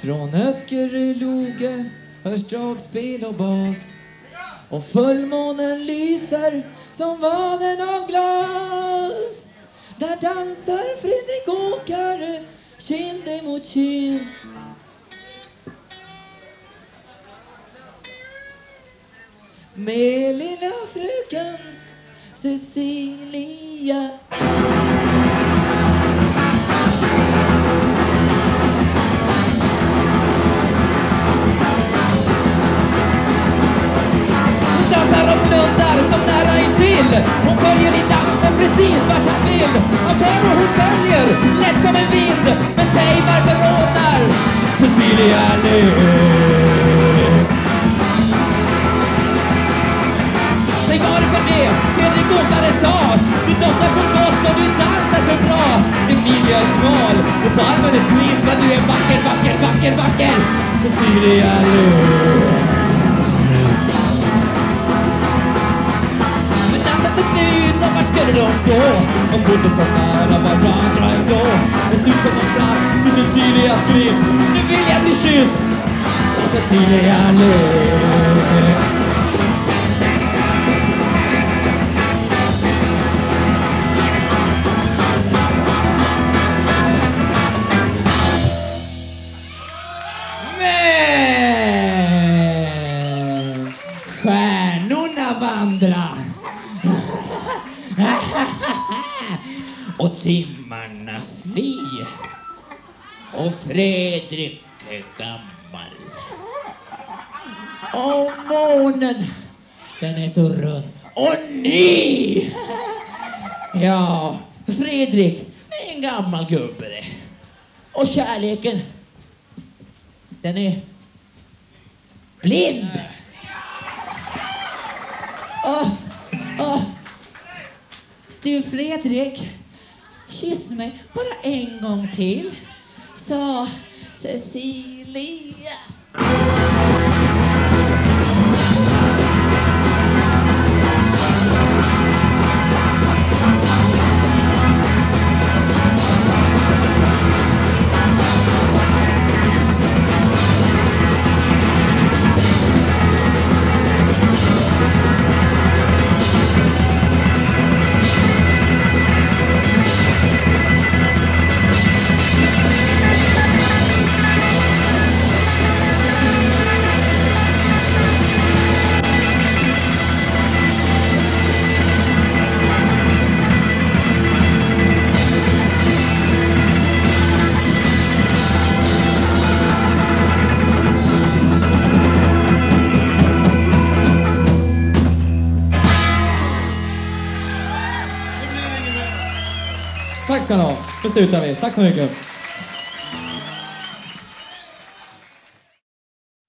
Från Öckeröloge hörs dragspel och bas. Och fullmånen lyser som vaden av glas. Där dansar Fredrik Åkare kind emot kind. Med lilla fröken Cecilia. Dansar och blundar så nära intill. Hon följer i dansen precis vart han vill. Han för och hon följer, lätt som en vind. Men säg varför rådnar Cecilia nu? Säg varför det Fredrik Åkare sa. Du doftar så gott och du dansar så bra. Emilia är smal och på armen är twin. Men du är vacker, vacker, vacker, vacker Cecilia nu. Vart skulle de gå? De bodde så nära varandra ändå. Men slutet kom fram till Cecilias skrin. Nu vill jag bli kysst av Cecilia Lööf. Men stjärnorna vandrar och timmarna fly. Och Fredrik är gammal. Och månen, den är så rund och ny. Ja, Fredrik är en gammal gubbe det. Och kärleken, den är blind. Du Fredrik, kyss mig bara en gång till, sa Cecilia. Tack ska ni ha. Då slutar vi. Tack så mycket.